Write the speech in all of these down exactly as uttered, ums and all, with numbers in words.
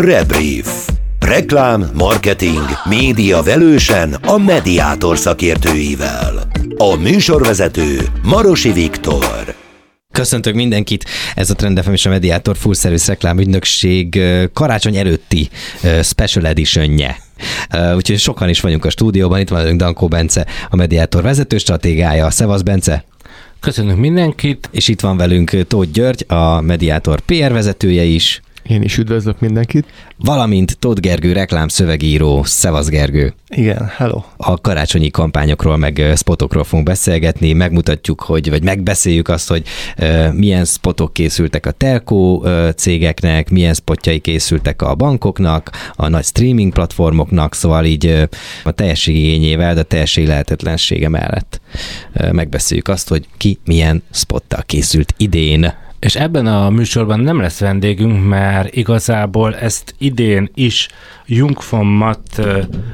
Rebrief. Reklám, marketing, média velősen a Mediator szakértőivel. A műsorvezető Marosi Viktor. Köszöntök mindenkit, ez a Trend ef em és a Mediator Full Service reklámügynökség karácsony előtti special editionje. Úgyhogy sokan is vagyunk a stúdióban, itt van velünk Dankó Bence, a Mediator vezető stratégája. Szevasz, Bence! Köszönjük mindenkit! És itt van velünk Tóth György, a Mediator pé er vezetője is. Én is üdvözlök mindenkit. Valamint Tóth Gergő, reklámszövegíró. Szevasz, Gergő! Igen, hello! A karácsonyi kampányokról, meg spotokról fogunk beszélgetni, megmutatjuk, hogy, vagy megbeszéljük azt, hogy uh, milyen spotok készültek a telkó uh, cégeknek, milyen spotjai készültek a bankoknak, a nagy streaming platformoknak, szóval így uh, a teljesség igényével, de a teljesség lehetetlensége mellett uh, megbeszéljük azt, hogy ki milyen spottal készült idén. És ebben a műsorban nem lesz vendégünk, mert igazából ezt idén is Jung von Matt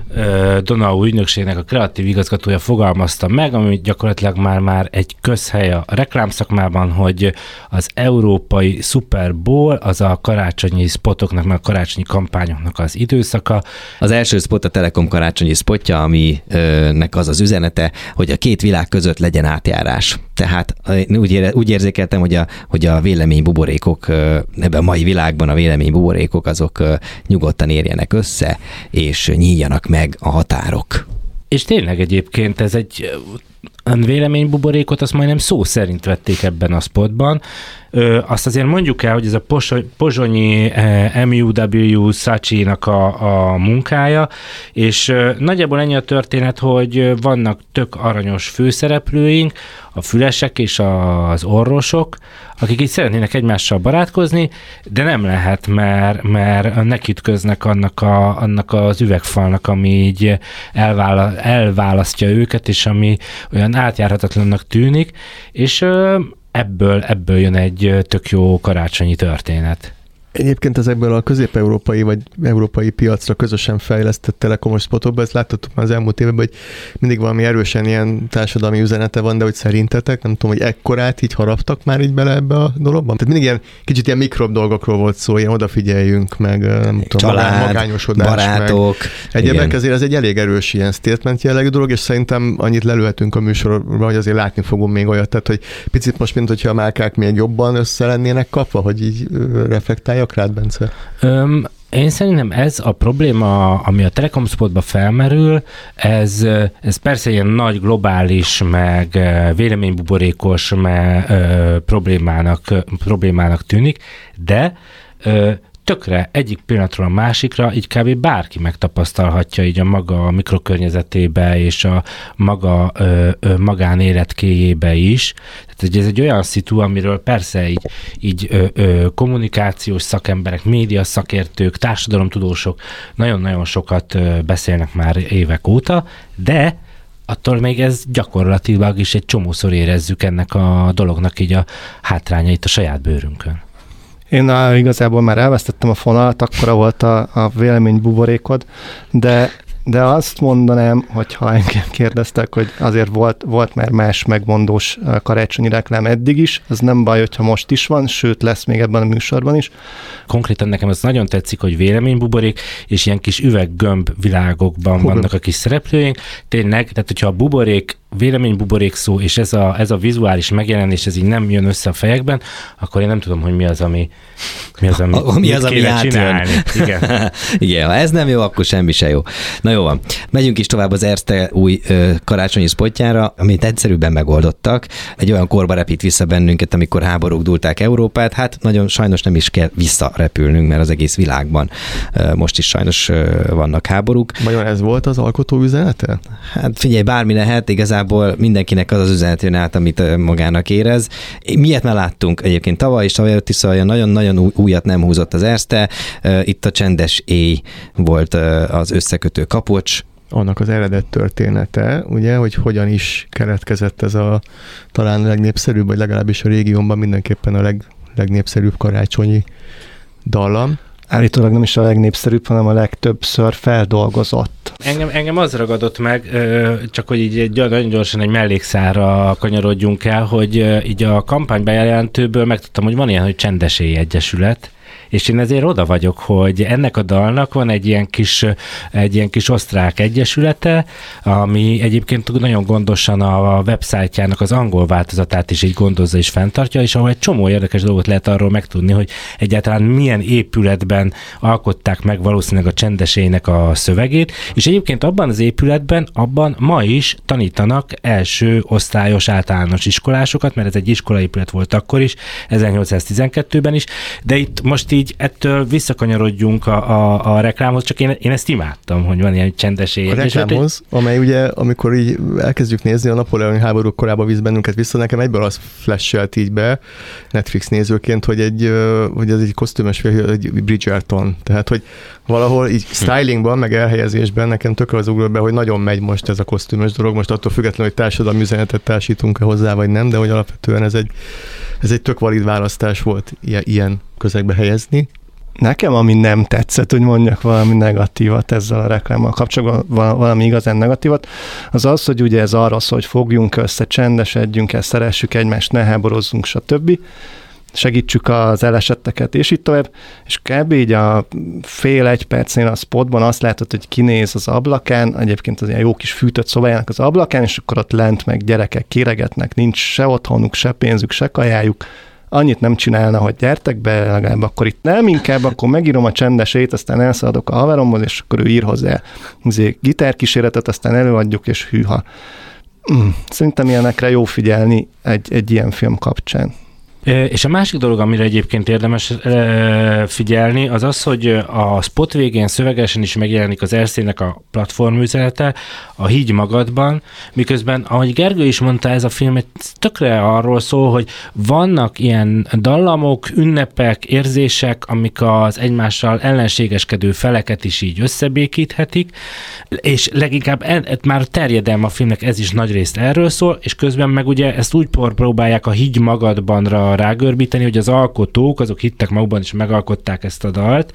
Donau ügynökségnek a kreatív igazgatója fogalmazta meg, ami gyakorlatilag már, már egy közhely a reklámszakmában, hogy az európai Super Bowl, az a karácsonyi spotoknak, meg a karácsonyi kampányoknak az időszaka. Az első spot a Telekom karácsonyi spotja, aminek az az üzenete, hogy a két világ között legyen átjárás. Tehát úgy, ére, úgy érzékeltem, hogy a, hogy a véleménybuborékok, ebben a mai világban a véleménybuborékok azok nyugodtan érjenek össze, és nyíljanak meg a határok. És tényleg egyébként ez egy véleménybuborékot, azt majdnem szó szerint vették ebben a spotban. Ö, azt azért mondjuk el, hogy ez a pozsonyi em u dupla vé Saatchi-nak a, a munkája, és ö, nagyjából ennyi a történet, hogy vannak tök aranyos főszereplőink, a fülesek és az orvosok, akik így szeretnének egymással barátkozni, de nem lehet, mert, mert nekütköznek annak, a, annak az üvegfalnak, ami így elvála, elválasztja őket, és ami olyan átjárhatatlannak tűnik, és ö, ebből, ebből jön egy tök jó karácsonyi történet. Egyébként ezekből a közép-európai vagy európai piacra közösen fejlesztett telekomos spotokban, ezt láthattuk már az elmúlt években, hogy mindig valami erősen ilyen társadalmi üzenete van, de hogy szerintetek, nem tudom, hogy ekkorát így haraptak már így bele ebbe a dologban? Tehát mindig ilyen kicsit ilyen mikrob dolgokról volt szó, ilyen odafigyeljünk, meg nem tudom, család, magányosodás, barátok. Meg egyebek, azért ez egy elég erős ilyen statement jellegű dolog, és szerintem annyit lelőhetünk a műsorban, hogy azért látni fogunk még olyat, tehát hogy picit most, mint hogyha a márkák még jobban össze lennének kapva, hogy így reflektálják rád, Bence? Öm, én szerintem ez a probléma, ami a Telekom spotba felmerül, ez, ez persze ilyen nagy globális, meg véleménybuborékos meg, ö, problémának, problémának tűnik, de ö, tökre egyik pillanatról a másikra így kb. Bárki megtapasztalhatja így a maga mikrokörnyezetébe és a maga ö, ö, magánéletkéjébe is. Tehát ez egy olyan szitu, amiről persze így, így ö, ö, kommunikációs szakemberek, média szakértők, társadalomtudósok nagyon-nagyon sokat ö, beszélnek már évek óta, de attól még ez gyakorlatilag is egy csomószor érezzük ennek a dolognak így a hátrányait a saját bőrünkön. Én á, igazából már elvesztettem a fonalat, akkora volt a, a véleménybuborékod, de, de azt mondanám, hogyha engem kérdeztek, hogy azért volt, volt már más megmondós karácsonyi reklám eddig is, az nem baj, hogyha most is van, sőt lesz még ebben a műsorban is. Konkrétan nekem az nagyon tetszik, hogy véleménybuborék, és ilyen kis üveggömb világokban Hú, vannak a kis szereplőink. Tényleg, tehát hogyha a buborék, véleménybuborék szó, és ez a, ez a vizuális megjelenés, ez így nem jön össze a fejekben, akkor én nem tudom, hogy mi az, ami mi az, ami, a, mi az, ami csinálni. Igen. Igen, ha ez nem jó, akkor semmi se jó. Na jó van, megyünk is tovább az Erste új ö, karácsonyi spotjára, amit egyszerűbben megoldottak. Egy olyan korba repít vissza bennünket, amikor háborúk dúlták Európát, hát nagyon sajnos nem is kell visszarepülnünk, mert az egész világban ö, most is sajnos ö, vannak háborúk. Vajon ez volt az alkotó üzenete? Hát figyelj, bármi lehet, igazából mindenkinek az az üzenet jön át, amit magának érez. Miért már láttunk egyébként tavaly is, tavaly előtt is, szóval nagyon-nagyon újat nem húzott az Erste. Itt a csendes éj volt az összekötő kapocs. Annak az eredet története, ugye, hogy hogyan is keletkezett ez a talán a legnépszerűbb, vagy legalábbis a régiónban mindenképpen a leg, legnépszerűbb karácsonyi dallam. Állítólag nem is a legnépszerűbb, hanem a legtöbbször feldolgozott. Engem, engem az ragadott meg, csak hogy így nagyon gyorsan egy mellékszára kanyarodjunk el, hogy így a kampánybejelentőből megtudtam, hogy van ilyen, hogy Csendes Éj Egyesület, És én ezért oda vagyok, hogy ennek a dalnak van egy ilyen kis, egy ilyen kis osztrák egyesülete, ami egyébként nagyon gondosan a websájtjának az angol változatát is így gondozza és fenntartja, és ahol egy csomó érdekes dolgot lehet arról megtudni, hogy egyáltalán milyen épületben alkották meg valószínűleg a Csendesének a szövegét, és egyébként abban az épületben, abban ma is tanítanak első osztályos általános iskolásokat, mert ez egy iskolaépület volt akkor is, ezernyolcszáztizenkettőben is, de itt most így ettől visszakanyarodjunk a, a, a reklámhoz, csak én, én ezt imádtam, hogy van ilyen Csendesé. A reklámhoz, amely ugye, amikor így elkezdjük nézni, a napóleoni háborúk korába visz bennünket vissza, nekem egyből az flash-elt így be Netflix nézőként, hogy egy, hogy ez egy kosztümös férfi, egy Bridgerton. Tehát, hogy valahol így stylingban, meg elhelyezésben nekem tökre az ugrott be, hogy nagyon megy most ez a kosztümös dolog, most attól függetlenül, hogy társadalmi üzenetet társítunk-e hozzá, vagy nem, de hogy alapvetően ez egy, ez egy tök valid választás volt ilyen közegbe helyezni. Nekem, ami nem tetszett, hogy mondjak valami negatívat ezzel a reklámmal kapcsolatban, valami igazán negatívat, az az, hogy ugye ez arról szól, hogy fogjunk össze, csendesedjünk el, szeressük egymást, ne háborozzunk, stb. Segítsük az elesetteket, és így tovább, és kb. Így a fél egy percnél a spotban azt látod, hogy kinéz az ablakán, egyébként az ilyen jó kis fűtött szobájának az ablakán, és akkor ott lent meg gyerekek kéregetnek, nincs se otthonuk, se pénzük, se kajájuk, annyit nem csinálna, hogy gyertek be, legalább akkor itt nem, inkább akkor megírom a Csendesét, aztán elszaladok a haveromhoz, és akkor ő ír hozzá gitárkíséretet, aztán előadjuk, és hűha. Szerintem ilyenekre jó figyelni egy, egy ilyen film kapcsán. És a másik dolog, amire egyébként érdemes figyelni, az az, hogy a spot végén szövegesen is megjelenik az Erszének a platformüzenete, a Higgy magadban, miközben, ahogy Gergő is mondta, ez a film tökre arról szól, hogy vannak ilyen dallamok, ünnepek, érzések, amik az egymással ellenségeskedő feleket is így összebékíthetik, és leginkább e, már terjedelme a filmnek ez is nagyrészt erről szól, és közben meg ugye ezt úgy próbálják a Higgy magadbanra rágörbíteni, hogy az alkotók, azok hittek magukban, és megalkották ezt a dalt.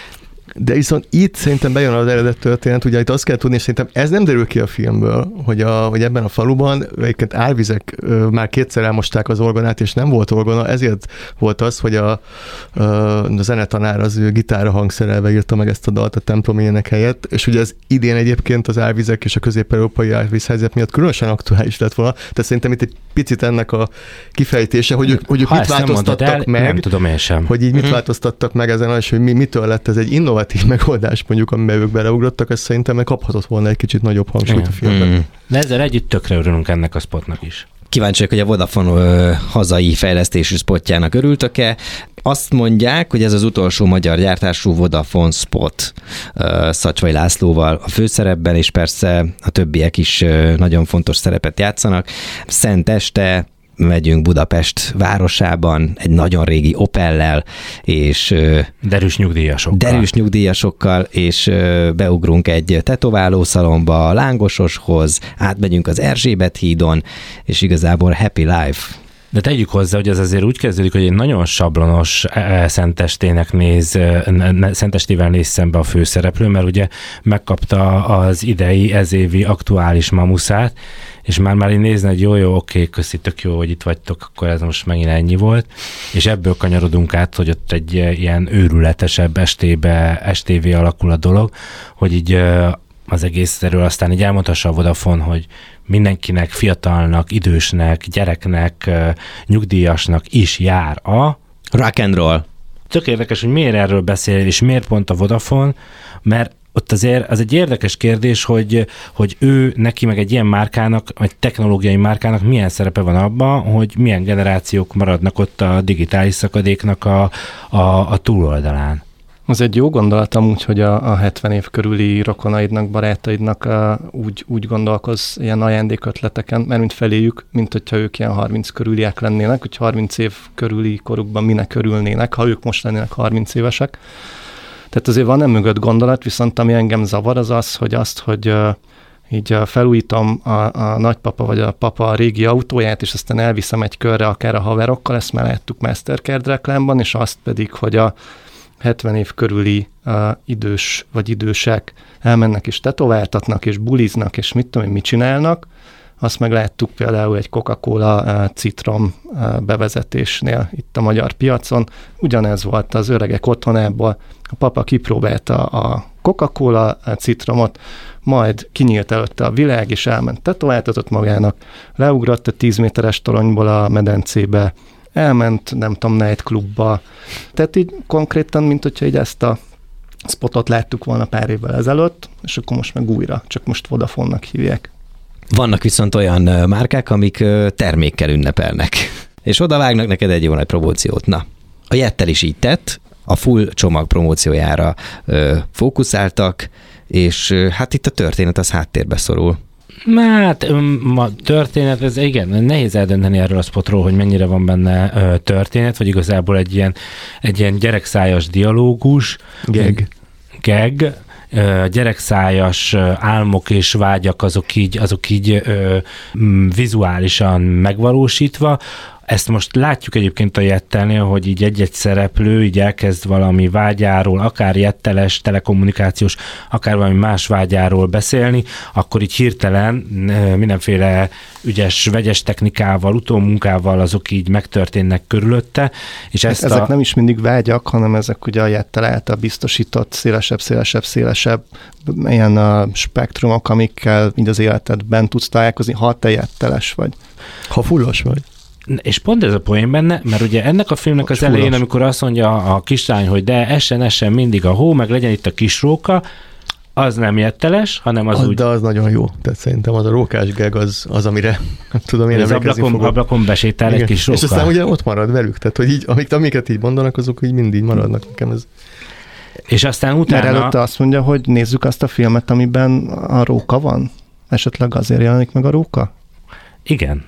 De viszont itt szerintem bejön az eredet történet, ugye itt azt kell tudni, és szerintem ez nem derül ki a filmből, hogy, a, hogy ebben a faluban egyébként árvizek ö, már kétszer elmosták az orgonát, és nem volt orgona, ezért volt az, hogy a, a, a zenetanár az ő gitárra hangszerelve írta meg ezt a dalt a templomi ének helyett, és ugye ez idén egyébként az árvizek és a közép-európai árvízhelyzet miatt különösen aktuális lett volna, tehát szerintem itt egy picit ennek a kifejtése, hogy ők, hogy ők mit változtattak el, meg, nem tudom én sem. hogy így mit mm-hmm. változtattak meg ezen, és hogy mi, mitől lett ez egy innovatív megoldás, mondjuk, amiben ők beleugrottak, ez szerintem kaphatott volna egy kicsit nagyobb hangsúlyt a filmben. Mm. De ezzel együtt tökre örülünk ennek a spotnak is. Kíváncsiak, hogy a Vodafone ö, hazai fejlesztésű spotjának örültök-e. Azt mondják, hogy ez az utolsó magyar gyártású Vodafone spot ö, Szacsvay Lászlóval a főszerepben, és persze a többiek is ö, nagyon fontos szerepet játszanak. Szenteste megyünk Budapest városában egy nagyon régi Opellel, és derűs nyugdíjasokkal. Derűs nyugdíjasokkal, és beugrunk egy tetoválószalomba, a Lángososhoz, átmegyünk az Erzsébet hídon, és igazából happy life. De tegyük hozzá, hogy ez azért úgy kezdődik, hogy egy nagyon sablonos Szentestének néz, Szentestével néz szembe a főszereplő, mert ugye megkapta az idei, ezévi aktuális mamuszát, és már már így nézni, hogy jó, jó, oké, köszi, tök jó, hogy itt vagytok, akkor ez most megint ennyi volt, és ebből kanyarodunk át, hogy ott egy ilyen őrületesebb estébe, estévé alakul a dolog, hogy így az egészről aztán így elmondhassa a Vodafone, hogy mindenkinek, fiatalnak, idősnek, gyereknek, nyugdíjasnak is jár a rock and roll. Tök érdekes, hogy miért erről beszél, és miért pont a Vodafone, mert ott azért az egy érdekes kérdés, hogy, hogy ő, neki meg egy ilyen márkának, egy technológiai márkának milyen szerepe van abban, hogy milyen generációk maradnak ott a digitális szakadéknak a, a, a túloldalán. Az egy jó gondolat amúgy, hogy a, a hetven év körüli rokonaidnak, barátaidnak a, úgy, úgy gondolkoz ilyen ajándékötleteken, mert mint feléjük, mint hogyha ők ilyen harminc körüliek lennének, hogy harminc év körüli korukban minek örülnének, ha ők most lennének harminc évesek. Tehát azért van nem mögött gondolat, viszont ami engem zavar az az, hogy azt, hogy uh, így uh, felújítom a, a nagypapa vagy a papa a régi autóját, és aztán elviszem egy körre akár a haverokkal, ezt már láttuk Mastercard reklámban, és azt pedig, hogy a hetven év körüli uh, idős vagy idősek elmennek és tetováltatnak, és buliznak, és mit tudom én, mit csinálnak, azt meg láttuk például egy Coca-Cola citrom bevezetésnél itt a magyar piacon. Ugyanez volt az öregek otthonából. A papa kipróbálta a Coca-Cola citromot, majd kinyílt előtte a világ, és elment tetováltatott magának, leugrott a tíz méteres toronyból a medencébe, elment, nem tudom, nightclubba. Tehát így konkrétan, mint hogyha így ezt a spotot láttuk volna pár évvel ezelőtt, és akkor most meg újra, csak most Vodafone-nak hívják. Vannak viszont olyan márkák, amik termékkel ünnepelnek, és odavágnak neked egy jó nagy promóciót. Na, a Jettel is így tett, a full csomag promóciójára ö, fókuszáltak, és ö, hát itt a történet az háttérbe szorul. Hát a történet, ez igen, nehéz eldönteni erről a spotról, hogy mennyire van benne ö, történet, vagy igazából egy ilyen, egy ilyen gyerekszájas dialógus. Gag. Gag. Ö, gyerekszájas ö, álmok és vágyak azok így, azok így ö, m, vizuálisan megvalósítva. Ezt most látjuk egyébként a Jettelnél, hogy így egy-egy szereplő így elkezd valami vágyáról, akár jetteles, telekommunikációs, akár valami más vágyáról beszélni, akkor így hirtelen mindenféle ügyes, vegyes technikával, utómunkával azok így megtörténnek körülötte. És ezt ezek a... nem is mindig vágyak, hanem ezek ugye a Jettel által biztosított szélesebb, szélesebb, szélesebb ilyen a spektrumok, amikkel így az életedben tudsz találkozni, ha te jetteles vagy. Ha fullos vagy. És pont ez a poén benne, mert ugye ennek a filmnek az Fullos. elején, amikor azt mondja a kislány, hogy de essen, essen mindig a hó, meg legyen itt a kis róka, az nem jetteles, hanem az, az úgy... De az nagyon jó. Tehát szerintem az a rókás gag az, az amire nem tudom, én az emlékezni ablakon, fogok. ablakon besétál Igen. egy kis róka. És aztán ugye ott marad velük. Tehát, hogy így, amik, amiket így mondanak, azok így mindig maradnak. Nekem ez... És aztán Mert utána... előtte azt mondja, hogy nézzük azt a filmet, amiben a róka van. Esetleg azért jelenik meg a róka? Igen.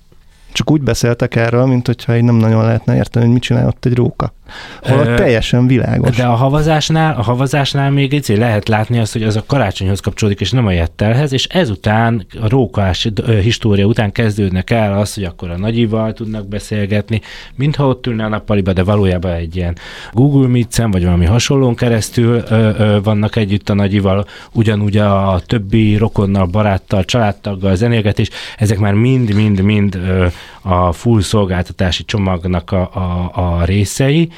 Csak úgy beszéltek erről, mint hogyha így nem nagyon lehetne érteni, hogy mit csinál ott egy róka. Holott Ö, teljesen világos. De a havazásnál, a havazásnál még egy lehet látni azt, hogy az a karácsonyhoz kapcsolódik, és nem a Jettelhez, és ezután, a rókás história után kezdődnek el az, hogy akkor a nagyival tudnak beszélgetni, mintha ott ülne a nappaliba, de valójában egy ilyen Google Meet-en, vagy valami hasonlón keresztül ö, ö, vannak együtt a nagyival, ugyanúgy a többi rokonnal, baráttal, családtaggal, zenélgetés, ezek már mind-mind-mind a full szolgáltatási csomagnak a, a, a részei,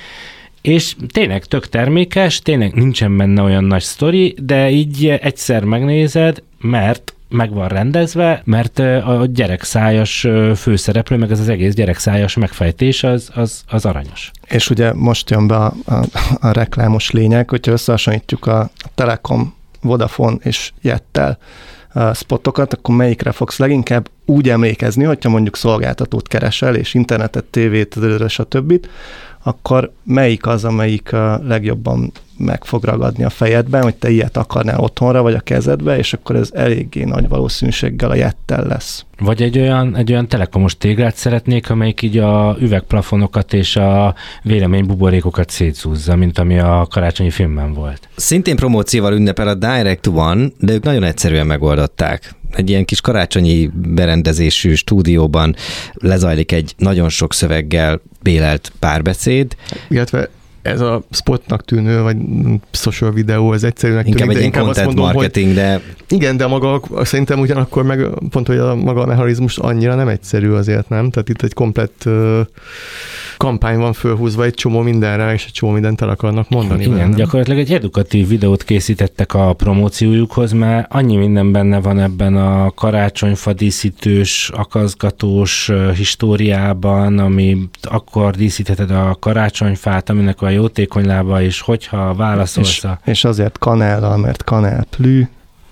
és tényleg tök termékes, tényleg nincsen benne olyan nagy sztori, de így egyszer megnézed, mert meg van rendezve, mert a gyerekszájas főszereplő, meg ez az egész gyerekszájas megfejtés az, az, az aranyos. És ugye most jön be a, a, a reklámos lényeg, hogyha összehasonlítjuk a Telekom, Vodafone és Jettel spotokat, akkor melyikre fogsz leginkább úgy emlékezni, hogyha mondjuk szolgáltatót keresel, és internetet, tévét, stb., akkor melyik az, amelyik a legjobban meg fog ragadni a fejedben, hogy te ilyet akarnál otthonra, vagy a kezedbe, és akkor ez eléggé nagy valószínűséggel a Jettel lesz. Vagy egy olyan, egy olyan telekomos téglát szeretnék, amelyik így a üvegplafonokat és a véleménybuborékokat szétszúzza, mint ami a karácsonyi filmben volt. Szintén promócióval ünnepel a Direct One, de ők nagyon egyszerűen megoldották. Egy ilyen kis karácsonyi berendezésű stúdióban lezajlik egy nagyon sok szöveggel bélelt párbeszéd. Illetve ez a spotnak tűnő, vagy social videó, ez egyszerűen Inkább tűnik, egy ilyen content mondom, marketing, hogy de... Igen, de maga szerintem ugyanakkor meg pont, hogy a maga a mechanizmus annyira nem egyszerű azért, nem? Tehát itt egy komplett uh, kampány van fölhúzva egy csomó mindenre, és egy csomó mindent el akarnak mondani. Igen, benne. gyakorlatilag egy edukatív videót készítettek a promóciójukhoz, mert annyi minden benne van ebben a karácsonyfa díszítős, akaszgatós históriában, ami akkor díszítheted a karácsonyfát, aminek a jótékony lába is, hogyha válaszolsz És, a... és azért kanállal, mert kanál plű.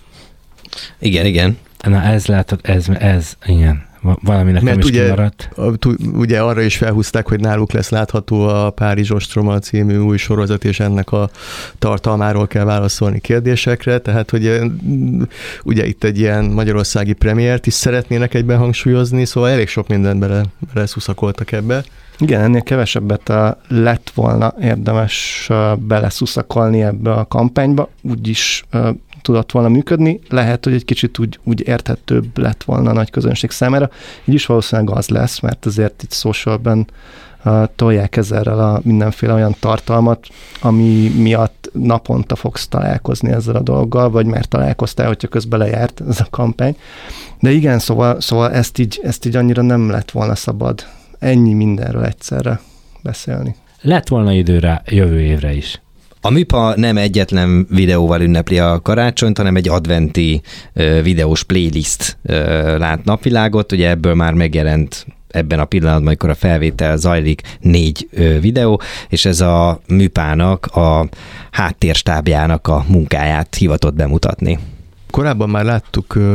Igen, igen. Na ez látod, ez, ez igen. Valami nekem Mert is ugye, kimaradt. ugye arra is felhúzták, hogy náluk lesz látható a Párizs ostroma című új sorozat, és ennek a tartalmáról kell válaszolni kérdésekre, tehát hogy ugye itt egy ilyen magyarországi premiért is szeretnének egyben hangsúlyozni, szóval elég sok mindent bele, bele szuszakoltak ebbe. Igen, ennél kevesebbet lett volna érdemes beleszuszakolni ebbe a kampányba, úgyis tudott volna működni. Lehet, hogy egy kicsit úgy, úgy érthetőbb lett volna a nagy közönség számára. Így is valószínűleg az lesz, mert azért itt socialben tolják ezzel a mindenféle olyan tartalmat, ami miatt naponta fogsz találkozni ezzel a dologgal, vagy már találkoztál, hogyha közben lejárt ez a kampány. De igen, szóval, szóval ezt, így, ezt így annyira nem lett volna szabad ennyi mindenről egyszerre beszélni. Lett volna időre jövő évre is. A Műpa nem egyetlen videóval ünnepli a karácsonyt, hanem egy adventi uh, videós playlist uh, lát napvilágot. Ugye ebből már megjelent ebben a pillanatban, amikor a felvétel zajlik, négy uh, videó, és ez a Műpának, a háttérstábjának a munkáját hivatott bemutatni. Korábban már láttuk uh,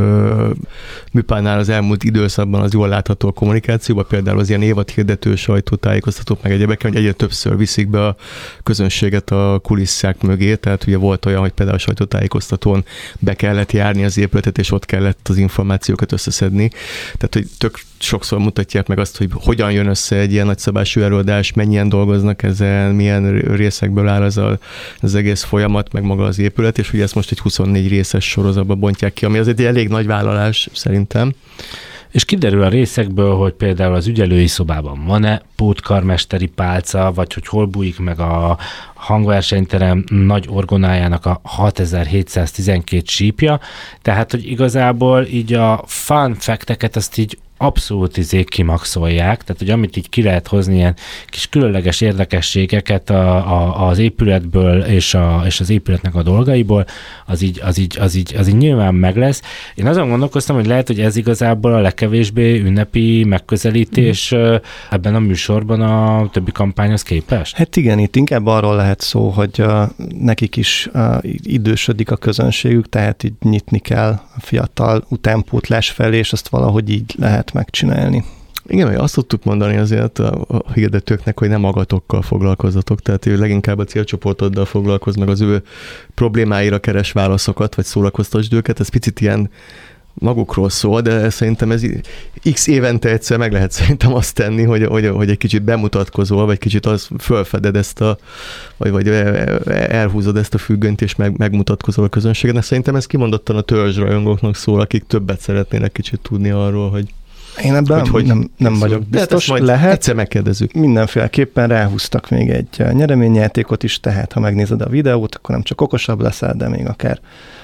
Műpánál az elmúlt időszakban az jól látható a kommunikációban, például az ilyen évadhirdető sajtótájékoztatók meg egyébként, hogy egyre többször viszik be a közönséget a kulisszák mögé, tehát ugye volt olyan, hogy például a sajtótájékoztatón be kellett járni az épületet, és ott kellett az információkat összeszedni. Tehát, hogy tök sokszor mutatják meg azt, hogy hogyan jön össze egy ilyen nagyszabású előadás, mennyien dolgoznak ezen, milyen részekből áll ez a, az egész folyamat, meg maga az épület, és ugye ezt most egy huszonnégy részes sorozatba bontják ki, ami azért egy elég nagy vállalás szerintem. És kiderül a részekből, hogy például az ügyelői szobában van-e pótkarmesteri pálca, vagy hogy hol bújik meg a hangversenyterem nagy orgonájának a hatezer-hétszáztizenkét sípja, tehát, hogy igazából így a fun fact-eket azt így abszolút izék kimaxolják, tehát hogy amit így ki lehet hozni, ilyen kis különleges érdekességeket a, a, az épületből és, a, és az épületnek a dolgaiból, az így, az, így, az, így, az így nyilván meg lesz. Én azon gondolkoztam, hogy lehet, hogy ez igazából a legkevésbé ünnepi megközelítés mm. ebben a műsorban a többi kampányhoz képest. Hát igen, itt inkább arról lehet szó, hogy uh, nekik is uh, idősödik a közönségük, tehát így nyitni kell a fiatal utánpótlás felé, és azt valahogy így lehet megcsinálni. Igen, mert azt tudtuk mondani azért a hirdetőknek, hogy nem magatokkal foglalkozzatok, tehát ő leginkább a célcsoportoddal foglalkoz, meg az ő problémáira keres válaszokat, vagy szórakoztasd őket, ez picit ilyen magukról szól, de szerintem ez x évente egyszer meg lehet szerintem azt tenni, hogy, hogy, hogy egy kicsit bemutatkozol, vagy kicsit az fölfeded ezt a, vagy, vagy elhúzod ezt a függönyt, és meg, megmutatkozol a közönségednek. Szerintem ez kimondottan a törzsrajongóknak szól, akik többet szeretnének kicsit tudni arról, hogy én ebben hogy, hogy nem, nem vagyok biztos, majd lehet. Egyszer megkérdezzük. Mindenféleképpen ráhúztak még egy nyereményjátékot is, tehát ha megnézed a videót, akkor nem csak okosabb leszel, de még akár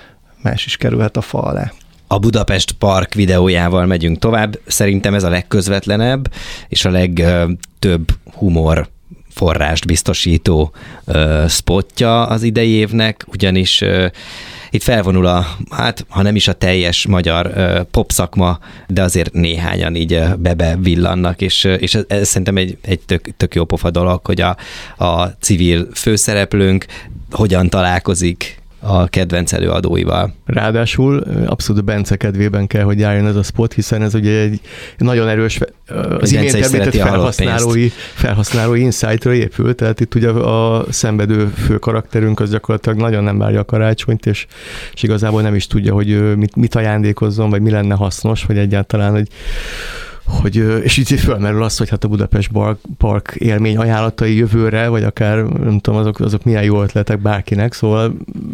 más is kerülhet a fa alá. A Budapest Park videójával megyünk tovább. Szerintem ez a legközvetlenebb és a legtöbb humor forrást biztosító uh, spotja az idei évnek, ugyanis uh, itt felvonul a, hát ha nem is a teljes magyar uh, popszakma, de azért néhányan így uh, bebe villannak, és, uh, és ez, ez szerintem egy, egy tök, tök jó pofa dolog, hogy a, a civil főszereplőnk hogyan találkozik a kedvenc előadóival. Ráadásul abszolút Bence kedvében kell, hogy járjon ez a spot, hiszen ez ugye egy nagyon erős, az imént említett felhasználói, felhasználói insight-ra épül, tehát itt ugye a szenvedő fő karakterünk az gyakorlatilag nagyon nem várja a karácsonyt, és, és igazából nem is tudja, hogy mit, mit ajándékozzon, vagy mi lenne hasznos, vagy egyáltalán, hogy hogy, és így fölmerül az, hogy hát a Budapest Park élmény ajánlatai jövőre, vagy akár nem tudom, azok, azok milyen jó ötletek bárkinek, szóval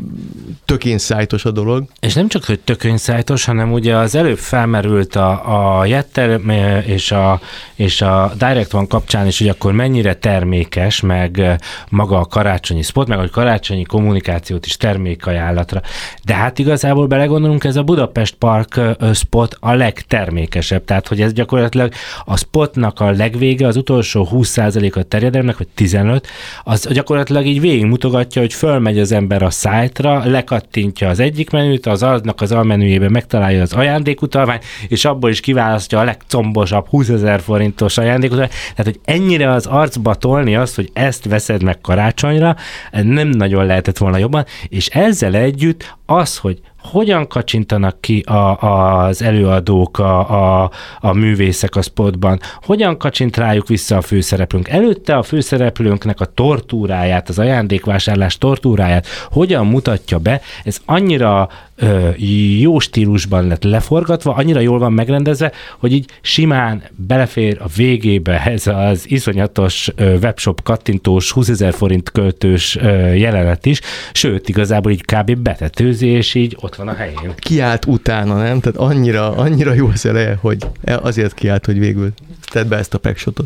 tök insightos a dolog. És nem csak, hogy tök insightos, hanem ugye az előbb felmerült a, a Jettel és a, és a Direct One kapcsán is, hogy akkor mennyire termékes, meg maga a karácsonyi spot, meg a karácsonyi kommunikációt is termékajánlatra. De hát igazából belegondolunk, ez a Budapest Park spot a legtermékesebb, tehát hogy ez gyakorlatilag a spotnak a legvége, az utolsó húsz százalék a terjedelemnek, vagy tizenöt, az gyakorlatilag így végigmutogatja, hogy fölmegy az ember a szájtra, lekattintja az egyik menüt, az aznak az almenüjében megtalálja az ajándékutalványt, és abból is kiválasztja a legcombosabb húszezer forintos ajándékutalványt. Tehát, hogy ennyire az arcba tolni azt, hogy ezt veszed meg karácsonyra, nem nagyon lehetett volna jobban, és ezzel együtt az, hogy hogyan kacsintanak ki a, az előadók, a, a, a művészek a spotban, hogyan kacsint rájuk vissza a főszereplőnk. Előtte a főszereplőnknek a tortúráját, az ajándékvásárlás tortúráját hogyan mutatja be, ez annyira ö, jó stílusban lett leforgatva, annyira jól van megrendezve, hogy így simán belefér a végébe ez az iszonyatos ö, webshop kattintós, húszezer forint költős ö, jelenet is, sőt, igazából így kb. Betetőzés, így ott van a helyén. Kiállt utána, nem? Tehát annyira, annyira jó az eleje, hogy azért kiállt, hogy végül tedd be ezt a packshotot.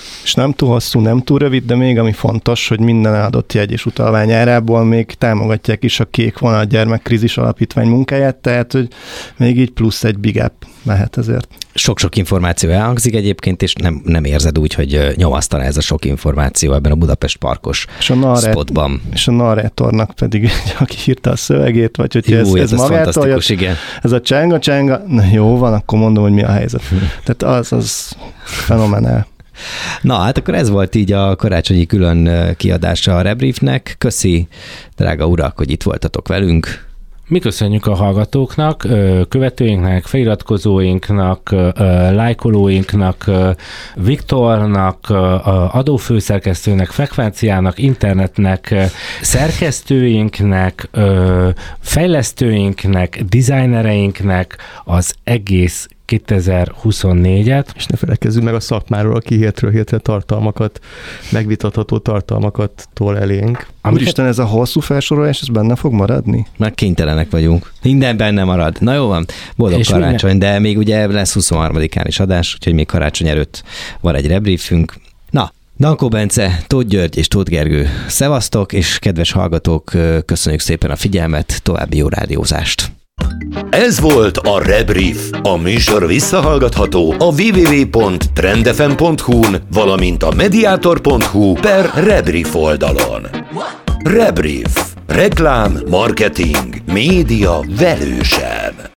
és nem túl hosszú, nem túl rövid, de még ami fontos, hogy minden adott jegy és utalvány árából még támogatják is a Kék Vonal Gyermekkrízis Alapítvány munkáját, tehát hogy még így plusz egy big up mehet ezért. Sok-sok információ elhangzik egyébként, és nem, nem érzed úgy, hogy nyomasztana ez a sok információ ebben a Budapest Parkos és a narrát, spotban. És a narrátornak pedig, aki írta a szövegét, vagy hogy Jó, ez, ez, ez magától jött, igen. ez a csánga-csánga, na jó van, akkor mondom, hogy mi a helyzet. Tehát az, az fenomenál. Na, hát akkor ez volt így a karácsonyi külön kiadása a Rebriefnek. Köszi, drága urak, hogy itt voltatok velünk. Mi köszönjük a hallgatóknak, követőinknek, feliratkozóinknak, lájkolóinknak, Viktornak, adófőszerkesztőnek, Frekvenciának, internetnek, szerkesztőinknek, fejlesztőinknek, designereinknek az egész kétezer-huszonnégyet. És ne feledkezzünk meg a szakmáról, aki hétről hétre tartalmakat, megvitatható tartalmakat tol elénk. Úristen, ez a hosszú felsorolás, ez benne fog maradni? Már kénytelenek vagyunk. Minden benne marad. Na jó van, boldog és karácsony, minden... de még ugye lesz huszonharmadikán is adás, úgyhogy még karácsony előtt van egy rebriefünk. Na, Dankó Bence, Tóth György és Tóth Gergő, szevasztok, és kedves hallgatók, köszönjük szépen a figyelmet, további jó rádiózást. Ez volt a Rebrief. A műsor visszahallgatható a double-u double-u double-u pont trendfm pont hu-n, valamint a mediator pont hu per Rebrief oldalon. Rebrief. Reklám, marketing, média velősen.